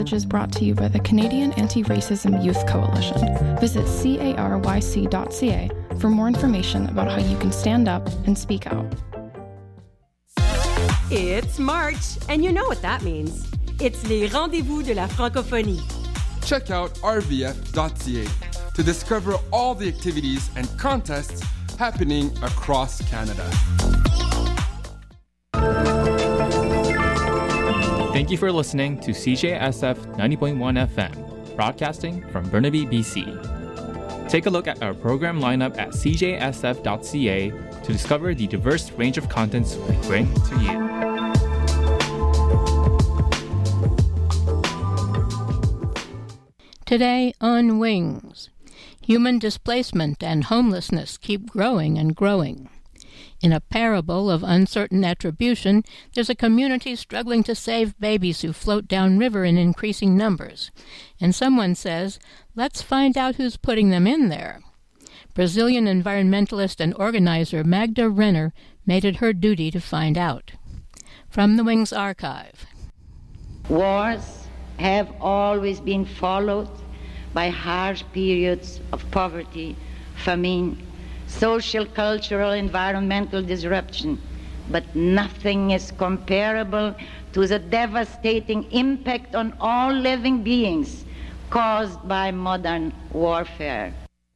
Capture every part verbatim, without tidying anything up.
Is brought to you by the Canadian Anti-Racism Youth Coalition. Visit caryc dot c a for more information about how you can stand up and speak out. It's March, and you know what that means. It's les rendezvous de la francophonie. Check out r v f dot c a to discover all the activities and contests happening across Canada. Thank you for listening to C J S F ninety point one F M, broadcasting from Burnaby, B C. Take a look at our program lineup at c j s f dot c a to discover the diverse range of contents we bring to you. Today on Wings, human displacement and homelessness keep growing and growing. In a parable of uncertain attribution, there's a community struggling to save babies who float downriver in increasing numbers. And someone says, let's find out who's putting them in there. Brazilian environmentalist and organizer Magda Renner made it her duty to find out. From the Wings Archive. Wars have always been followed by harsh periods of poverty, famine, social, cultural, environmental disruption, but nothing is comparable to the devastating impact on all living beings caused by modern warfare.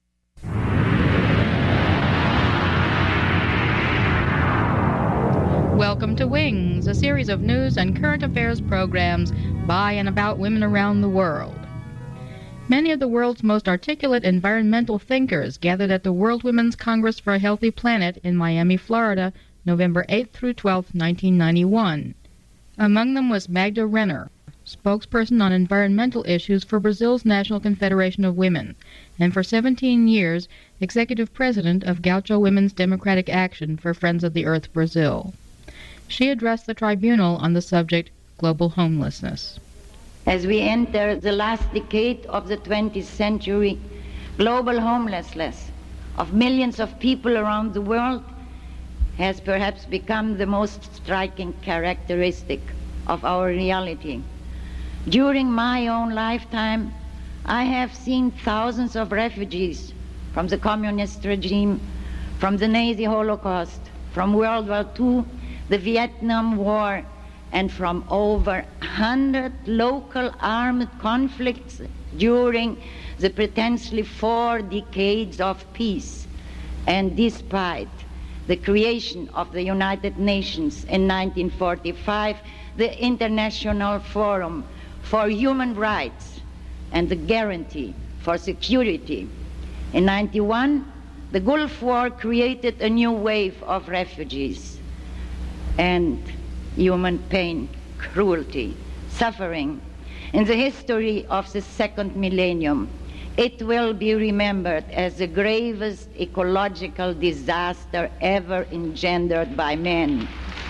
Welcome to Wings, a series of news and current affairs programs by and about women around the world. Many of the world's most articulate environmental thinkers gathered at the World Women's Congress for a Healthy Planet in Miami, Florida, November eighth through twelfth, nineteen ninety-one. Among them was Magda Renner, spokesperson on environmental issues for Brazil's National Confederation of Women, and for seventeen years, executive president of Gaucho Women's Democratic Action for Friends of the Earth Brazil. She addressed the tribunal on the subject, global homelessness. As we enter the last decade of the twentieth century, global homelessness of millions of people around the world has perhaps become the most striking characteristic of our reality. During my own lifetime, I have seen thousands of refugees from the communist regime, from the Nazi Holocaust, from World War Two, the Vietnam War, and from over one hundred local armed conflicts during the potentially four decades of peace. And despite the creation of the United Nations in nineteen forty-five, the International Forum for Human Rights and the Guarantee for Security, in ninety-one, the Gulf War created a new wave of refugees and human pain, cruelty, suffering. In the history of the second millennium, it will be remembered as the gravest ecological disaster ever engendered by man.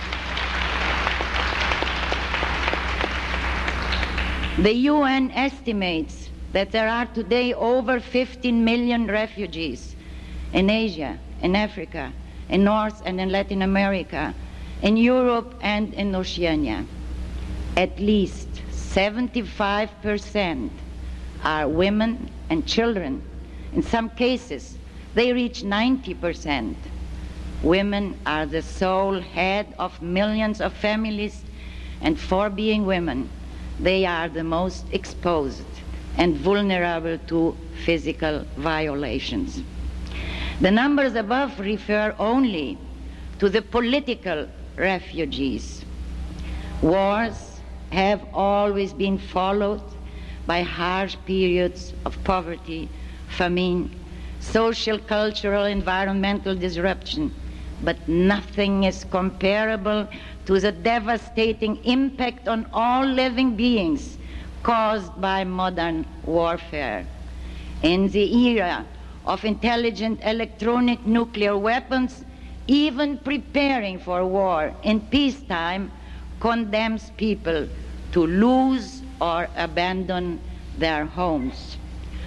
The U N estimates that there are today over fifteen million refugees in Asia, in Africa, in North and in Latin America, in Europe and in Oceania. At least seventy-five percent are women and children. In some cases, they reach ninety percent. Women are the sole head of millions of families, and for being women, they are the most exposed and vulnerable to physical violations. The numbers above refer only to the political refugees. Wars have always been followed by harsh periods of poverty, famine, social, cultural, environmental disruption, but nothing is comparable to the devastating impact on all living beings caused by modern warfare. In the era of intelligent electronic nuclear weapons, even preparing for war in peacetime condemns people to lose or abandon their homes.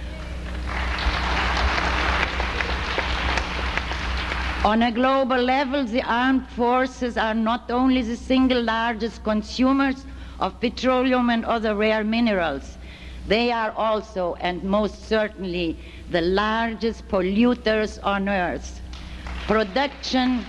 On a global level, the armed forces are not only the single largest consumers of petroleum and other rare minerals. They are also, and most certainly, the largest polluters on Earth. Production,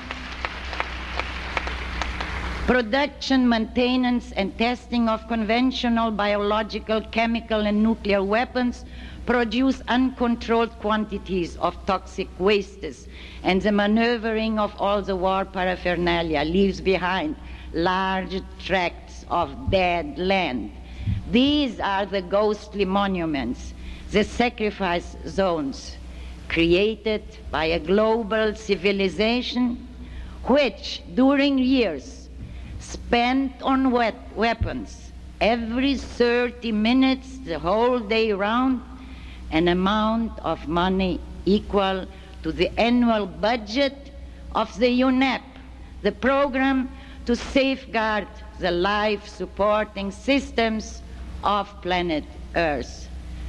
production, maintenance, and testing of conventional biological, chemical, and nuclear weapons produce uncontrolled quantities of toxic wastes, and the maneuvering of all the war paraphernalia leaves behind large tracts of dead land. These are the ghostly monuments, the sacrifice zones, created by a global civilization which, during years spent on wet weapons, every thirty minutes, the whole day round, an amount of money equal to the annual budget of the U N E P, the program to safeguard the life-supporting systems of planet Earth.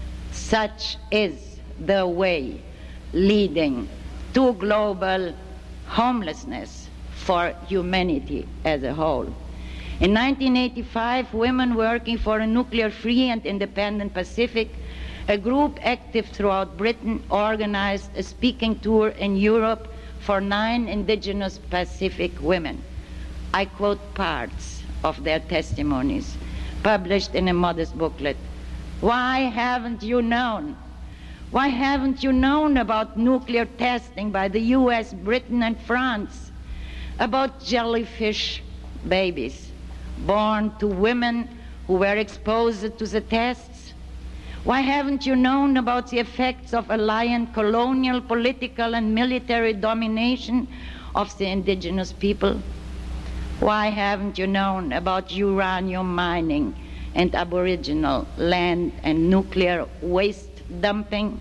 Such is the way leading to global homelessness for humanity as a whole. In nineteen eighty-five, women working for a nuclear-free and independent Pacific, a group active throughout Britain, organized a speaking tour in Europe for nine indigenous Pacific women. I quote parts of their testimonies, published in a modest booklet. Why haven't you known? Why haven't you known about nuclear testing by the U S, Britain, and France? About jellyfish babies born to women who were exposed to the tests? Why haven't you known about the effects of alien colonial, political, and military domination of the indigenous people? Why haven't you known about uranium mining and aboriginal land and nuclear waste dumping?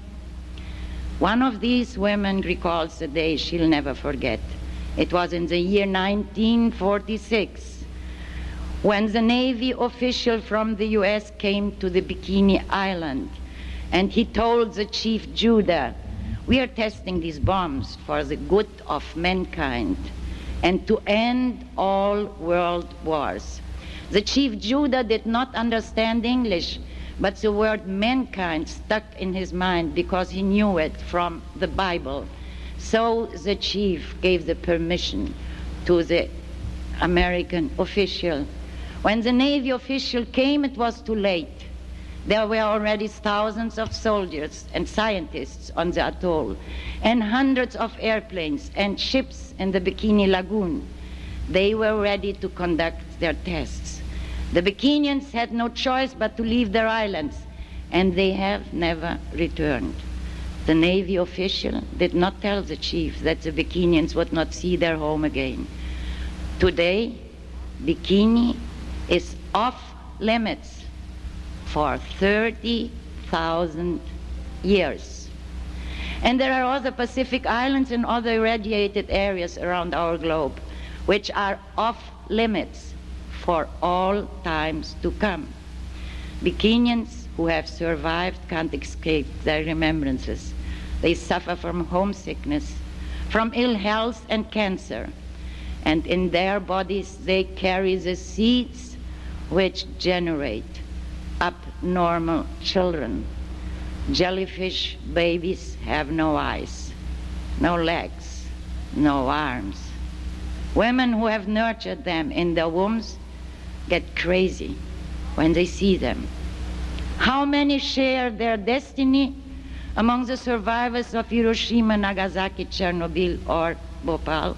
One of these women recalls a day she'll never forget. It was in the year nineteen forty-six, when the Navy official from the U S came to the Bikini Island, and he told the Chief Judah, "We are testing these bombs for the good of mankind and to end all world wars." The Chief Judah did not understand English, but the word mankind stuck in his mind because he knew it from the Bible. So the chief gave the permission to the American official. When the Navy official came, it was too late. There were already thousands of soldiers and scientists on the atoll, and hundreds of airplanes and ships in the Bikini Lagoon. They were ready to conduct their tests. The Bikinians had no choice but to leave their islands, and they have never returned. The Navy official did not tell the chief that the Bikinians would not see their home again. Today, Bikini is off limits for thirty thousand years. And there are other Pacific islands and other irradiated areas around our globe which are off limits for all times to come. Bikinians who have survived can't escape their remembrances. They suffer from homesickness, from ill health and cancer, and in their bodies they carry the seeds which generate abnormal children. Jellyfish babies have no eyes, no legs, no arms. Women who have nurtured them in their wombs get crazy when they see them. How many share their destiny among the survivors of Hiroshima, Nagasaki, Chernobyl, or Bhopal?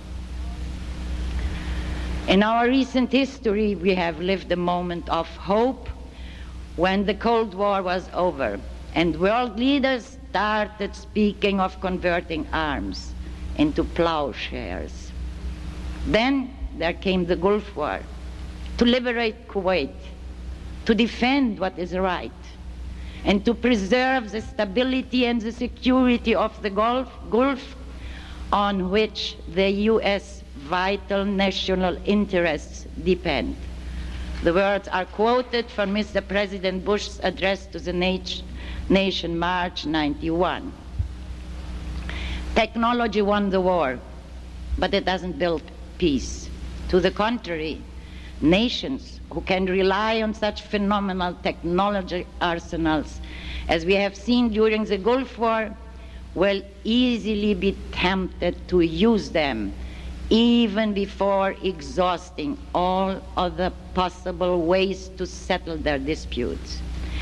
In our recent history, we have lived a moment of hope when the Cold War was over and world leaders started speaking of converting arms into plowshares. Then there came the Gulf War to liberate Kuwait, to defend what is right, and to preserve the stability and the security of the Gulf, Gulf on which the U S vital national interests depend. The words are quoted from Mister President Bush's address to the nat- nation, March ninety-one. Technology won the war, but it doesn't build peace. To the contrary, nations who can rely on such phenomenal technology arsenals as we have seen during the Gulf War will easily be tempted to use them even before exhausting all other possible ways to settle their disputes.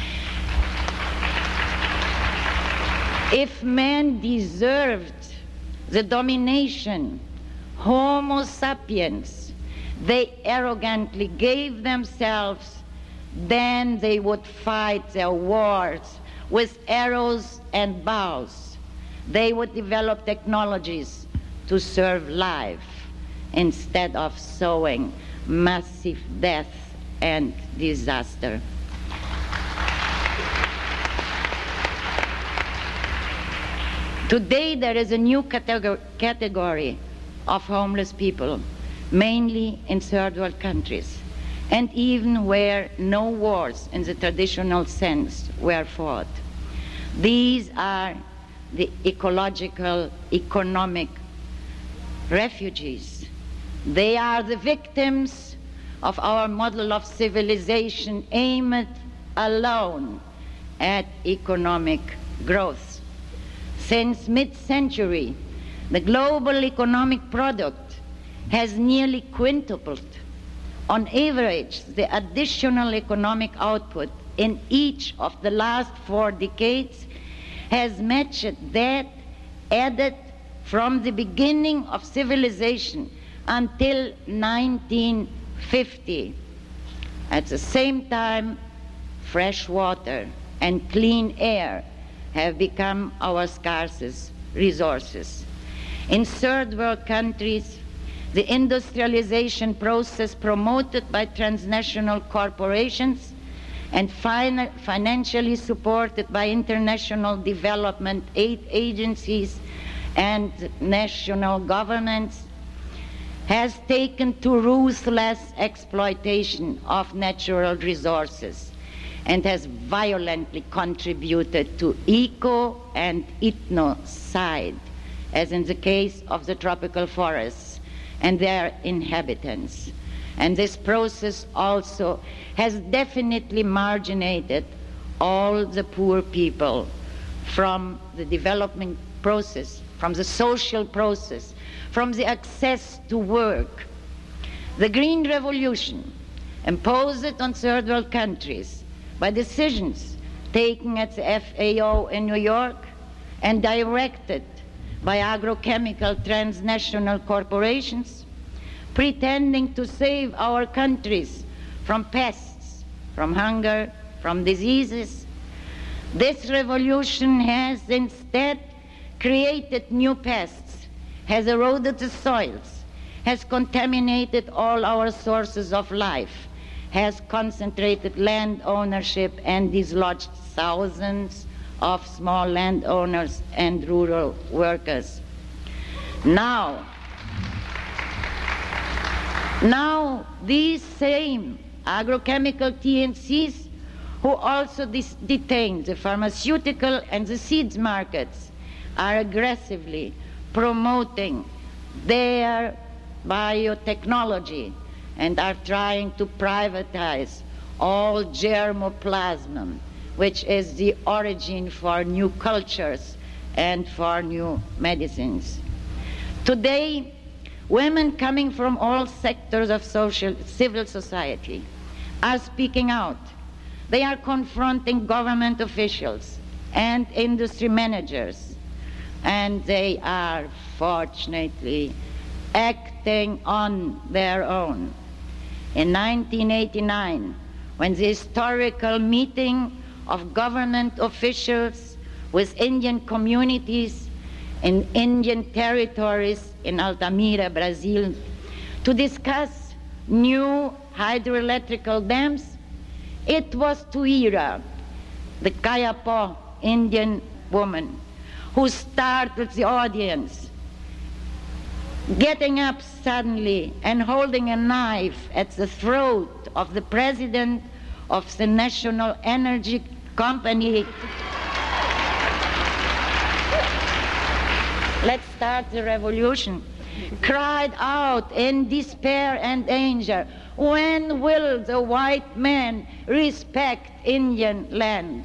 If man deserved the domination Homo sapiens they arrogantly gave themselves, then they would fight their wars with arrows and bows. They would develop technologies to serve life instead of sowing massive death and disaster. Today there is a new categor- category of homeless people, mainly in third world countries, and even where no wars in the traditional sense were fought. These are the ecological, economic refugees. They are the victims of our model of civilization aimed alone at economic growth. Since mid-century, the global economic product has nearly quintupled. On average, the additional economic output in each of the last four decades has matched that added from the beginning of civilization until nineteen fifty. At the same time, fresh water and clean air have become our scarcest resources. In third world countries, the industrialization process promoted by transnational corporations and fin- financially supported by international development aid agencies and national governments has taken to ruthless exploitation of natural resources and has violently contributed to eco and ethnocide, as in the case of the tropical forests and their inhabitants. And this process also has definitely marginated all the poor people from the development process, from the social process, from the access to work. The Green Revolution, imposed on third world countries by decisions taken at the F A O in New York and directed by agrochemical transnational corporations, pretending to save our countries from pests, from hunger, from diseases. This revolution has instead created new pests, has eroded the soils, has contaminated all our sources of life, has concentrated land ownership and dislodged thousands of small landowners and rural workers. Now, now these same agrochemical T N Cs who also dis- detain the pharmaceutical and the seeds markets are aggressively promoting their biotechnology and are trying to privatize all germoplasm, which is the origin for new cultures and for new medicines. Today, women coming from all sectors of social, civil society are speaking out. They are confronting government officials and industry managers, and they are fortunately acting on their own. In nineteen eighty-nine, when the historical meeting of government officials with Indian communities in Indian territories in Altamira, Brazil, to discuss new hydroelectrical dams, it was Tuira, the Kayapo Indian woman, who startled the audience, getting up suddenly and holding a knife at the throat of the president of the National Energy Company. Let's start the revolution. Cried out in despair and danger, When will the white man respect Indian land?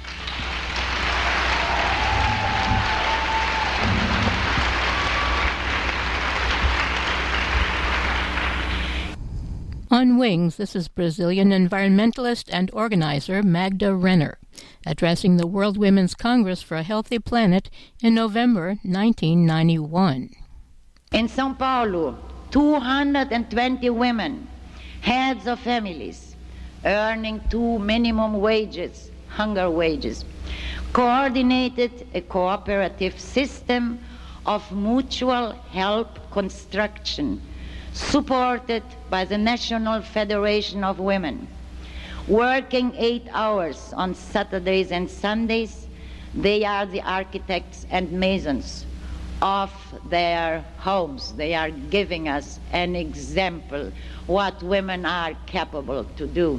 On Wings, this is Brazilian environmentalist and organizer Magda Renner, addressing the World Women's Congress for a Healthy Planet in November nineteen ninety-one. In São Paulo, two hundred twenty women, heads of families, earning two minimum wages, hunger wages, coordinated a cooperative system of mutual help construction supported by the National Federation of Women. Working eight hours on Saturdays and Sundays, they are the architects and masons of their homes. They are giving us an example what women are capable to do.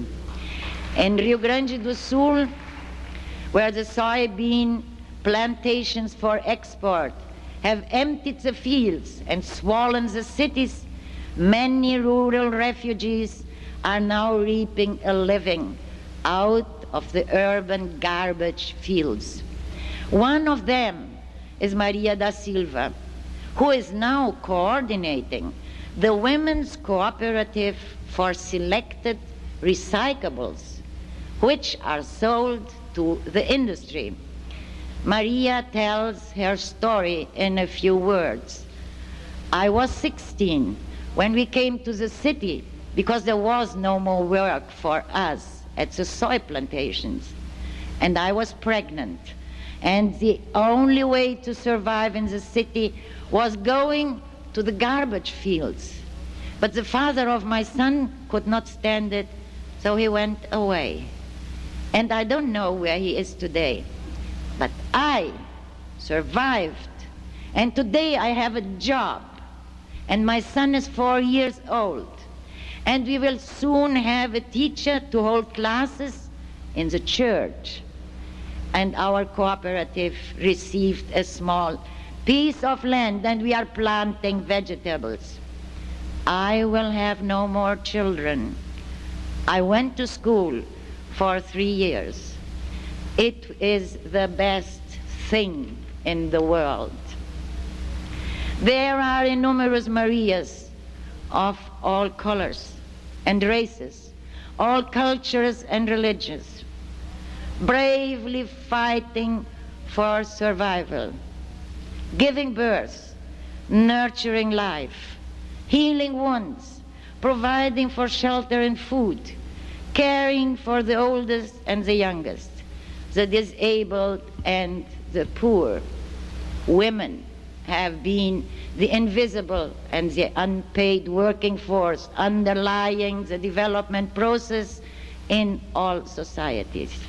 In Rio Grande do Sul, where the soybean plantations for export have emptied the fields and swollen the cities, many rural refugees are now reaping a living out of the urban garbage fields. One of them is Maria da Silva, who is now coordinating the Women's Cooperative for Selected Recyclables, which are sold to the industry. Maria tells her story in a few words. I was sixteen when we came to the city because there was no more work for us at the soy plantations. And I was pregnant. And the only way to survive in the city was going to the garbage fields. But the father of my son could not stand it, so he went away. And I don't know where he is today. But I survived. And today I have a job. And my son is four years old. And we will soon have a teacher to hold classes in the church. And our cooperative received a small piece of land, and we are planting vegetables. I will have no more children. I went to school for three years. It is the best thing in the world. There are innumerable Marias of all colors and races, all cultures and religions, bravely fighting for survival, giving birth, nurturing life, healing wounds, providing for shelter and food, caring for the oldest and the youngest, the disabled and the poor. Women have been the invisible and the unpaid working force underlying the development process in all societies.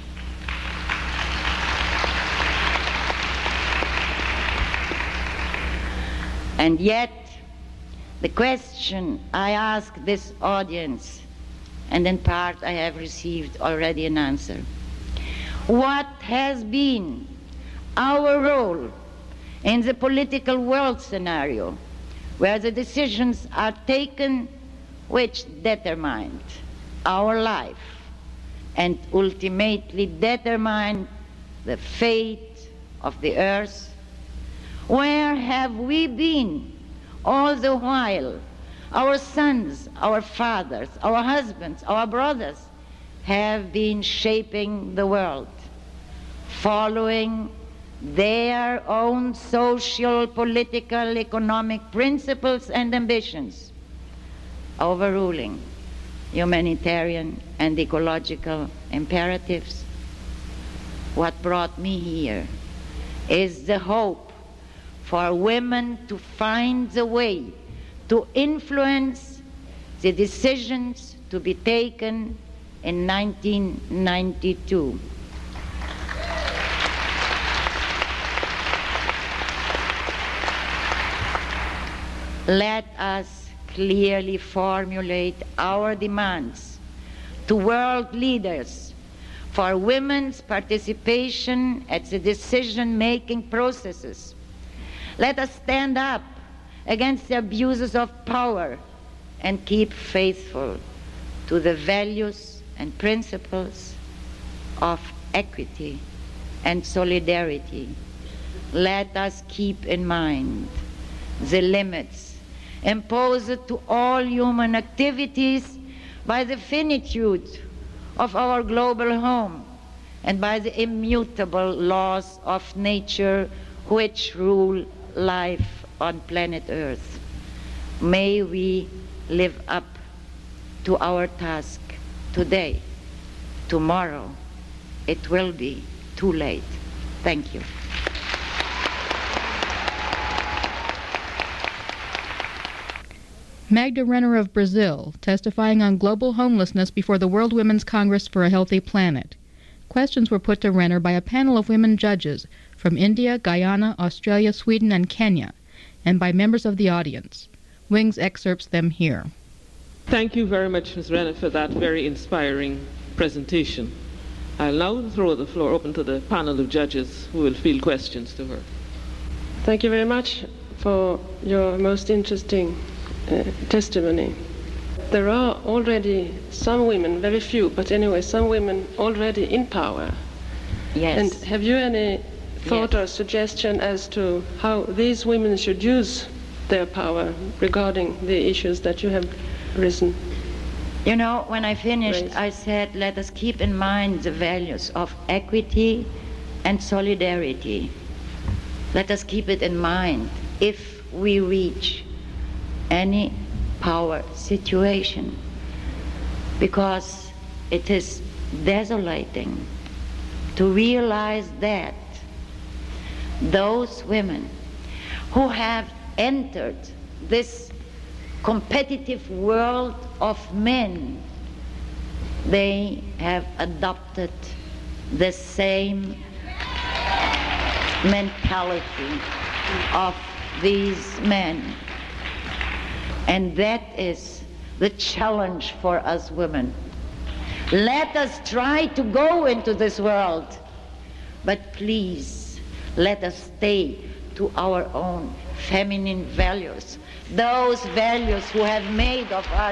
And yet, the question I ask this audience, and in part I have received already an answer, what has been our role in the political world scenario where the decisions are taken which determine our life and ultimately determine the fate of the earth? Where have we been all the while our sons, our fathers, our husbands, our brothers have been shaping the world, following their own social, political, economic principles and ambitions, overruling humanitarian and ecological imperatives? What brought me here is the hope for women to find the way to influence the decisions to be taken in nineteen ninety-two. Let us clearly formulate our demands to world leaders for women's participation at the decision-making processes. Let us stand up against the abuses of power and keep faithful to the values and principles of equity and solidarity. Let us keep in mind the limits imposed to all human activities by the finitude of our global home and by the immutable laws of nature which rule life on planet Earth. May we live up to our task today. Tomorrow it will be too late. Thank you. Magda Renner of Brazil, testifying on global homelessness before the World Women's Congress for a Healthy Planet. Questions were put to Renner by a panel of women judges from India, Guyana, Australia, Sweden, and Kenya, and by members of the audience. Wings excerpts them here. Thank you very much, Miz Renner, for that very inspiring presentation. I'll now throw the floor open to the panel of judges who will field questions to her. Thank you very much for your most interesting uh, testimony. There are already some women, very few, but anyway, some women already in power. Yes. And have you any thought yes. or suggestion as to how these women should use their power regarding the issues that you have risen? You know, when I finished, Raised. I said, let us keep in mind the values of equity and solidarity. Let us keep it in mind if we reach any power situation, because it is desolating to realize that those women who have entered this competitive world of men, they have adopted the same mentality of these men. And that is the challenge for us women. Let us try to go into this world, but please let us stay to our own feminine values, those values who have made of us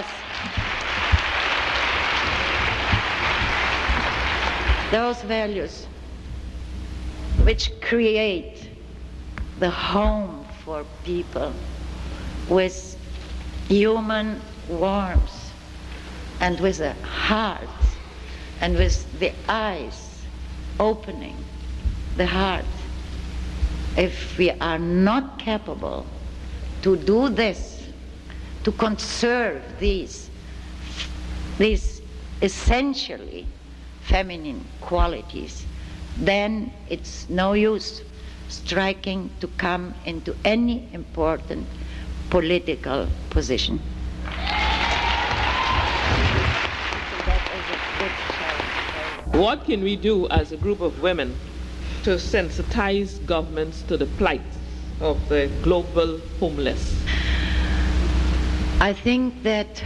those values which create the home for people with human warmth and with a heart and with the eyes opening the heart. If we are not capable to do this, to conserve these, these essentially feminine qualities, then it's no use striking to come into any important political position. What can we do as a group of women to sensitize governments to the plight of the global homeless? I think that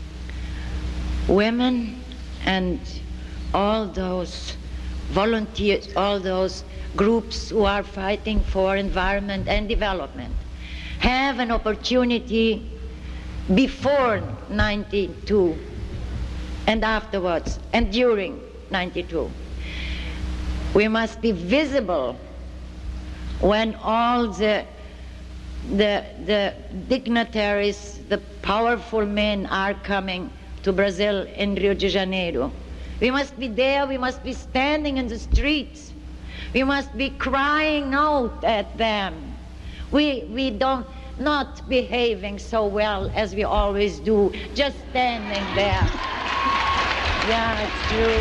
women and all those volunteers, all those groups who are fighting for environment and development have an opportunity before ninety-two and afterwards and during ninety-two. We must be visible when all the, the, the dignitaries, the powerful men are coming to Brazil in Rio de Janeiro. We must be there, we must be standing in the streets. We must be crying out at them. We, we don't, not behaving so well as we always do, just standing there. Yeah, it's true.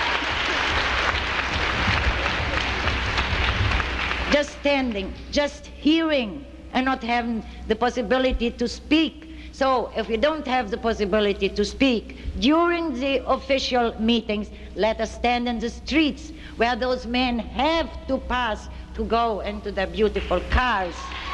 Just standing, just hearing, and not having the possibility to speak. So if we don't have the possibility to speak during the official meetings, let us stand in the streets where those men have to pass to go into their beautiful cars.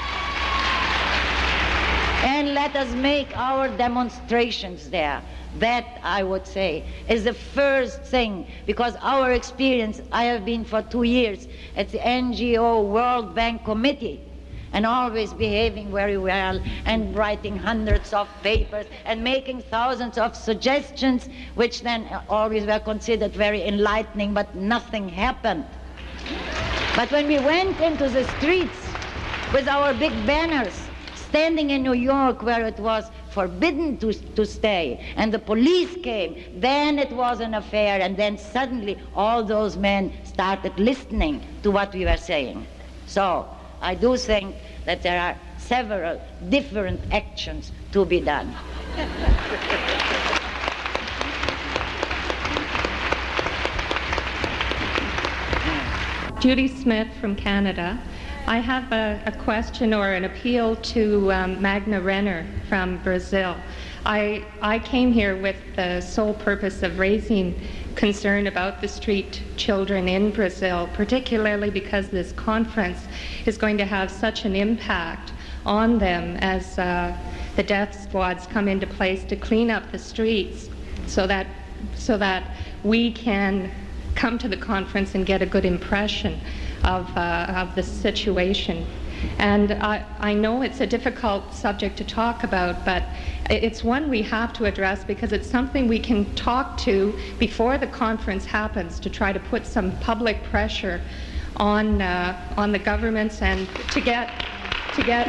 And let us make our demonstrations there. That, I would say, is the first thing, because our experience, I have been for two years at the N G O World Bank Committee, and always behaving very well and writing hundreds of papers and making thousands of suggestions, which then always were considered very enlightening, but nothing happened. But when we went into the streets with our big banners, standing in New York where it was forbidden to, to stay, and the police came, then it was an affair, and then suddenly all those men started listening to what we were saying. So I do think that there are several different actions to be done. Judy Smith from Canada. I have a, a question or an appeal to um, Magda Renner from Brazil. I, I came here with the sole purpose of raising concern about the street children in Brazil, particularly because this conference is going to have such an impact on them as uh, the death squads come into place to clean up the streets so that, so that we can come to the conference and get a good impression of, uh, of the situation. And I, I know it's a difficult subject to talk about, but it's one we have to address because it's something we can talk to before the conference happens to try to put some public pressure on, uh, on the governments and to get, to get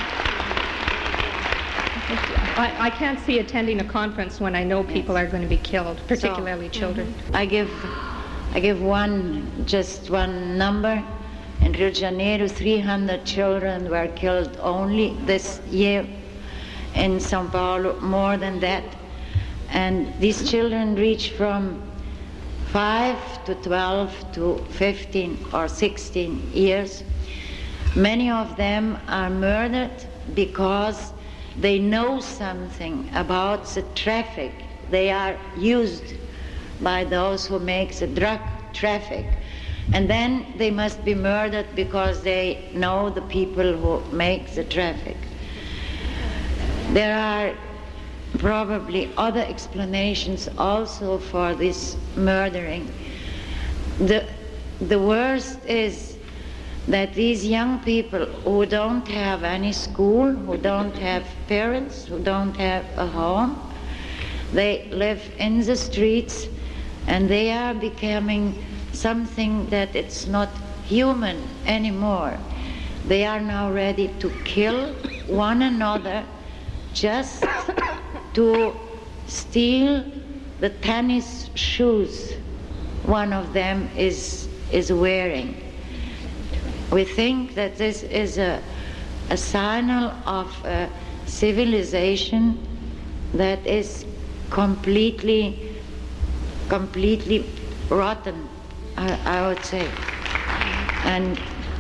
I, I can't see attending a conference when I know people are going to be killed, particularly so, children. I give I give one, just one number. In Rio de Janeiro, three hundred children were killed only this year. In São Paulo, more than that. And these children reach from five to twelve to fifteen or sixteen years. Many of them are murdered because they know something about the traffic. They are used by those who make the drug traffic. And then they must be murdered because they know the people who make the traffic. There are probably other explanations also for this murdering. The, the worst is that these young people who don't have any school, who don't have parents, who don't have a home, they live in the streets, and they are becoming something that it's not human anymore. They are now ready to kill one another just to steal the tennis shoes one of them is, is wearing. We think that this is a, a signal of a civilization that is completely, completely rotten, I, I would say. And,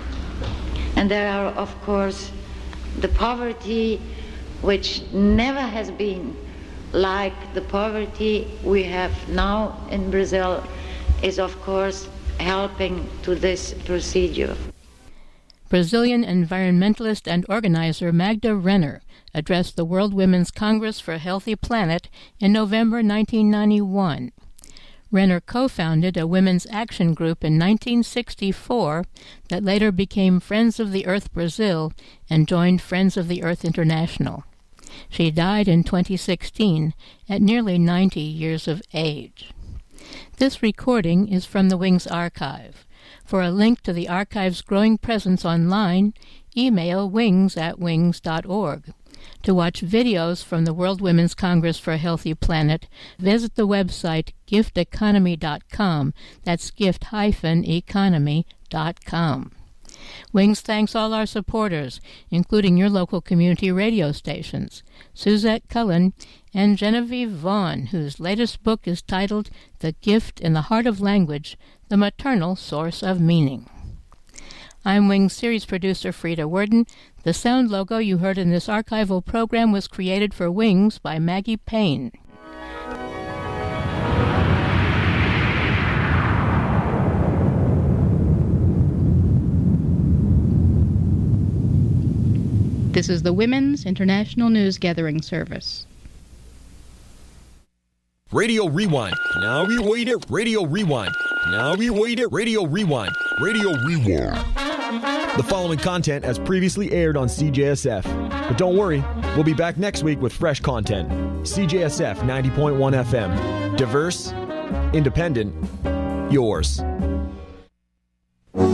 and there are, of course, the poverty which never has been like the poverty we have now in Brazil is, of course, helping to this procedure. Brazilian environmentalist and organizer Magda Renner addressed the World Women's Congress for a Healthy Planet in November nineteen ninety-one. Renner co-founded a women's action group in nineteen sixty-four that later became Friends of the Earth Brazil and joined Friends of the Earth International. She died in twenty sixteen at nearly ninety years of age. This recording is from the Wings archive. For a link to the archive's growing presence online, email wings at wings dot org. To watch videos from the World Women's Congress for a Healthy Planet, visit the website gift economy dot com. That's gift economy dot com. Wings thanks all our supporters, including your local community radio stations, Suzette Cullen and Genevieve Vaughn, whose latest book is titled The Gift in the Heart of Language, The Maternal Source of Meaning. I'm Wings series producer Frida Worden. The sound logo you heard in this archival program was created for Wings by Maggie Payne. This is the Women's International News Gathering Service. Radio Rewind. Now we wait it. Radio Rewind. Now we wait it. Radio Rewind. Radio Rewind. The following content has previously aired on C J S F. But don't worry, we'll be back next week with fresh content. C J S F ninety point one F M. Diverse, independent, yours.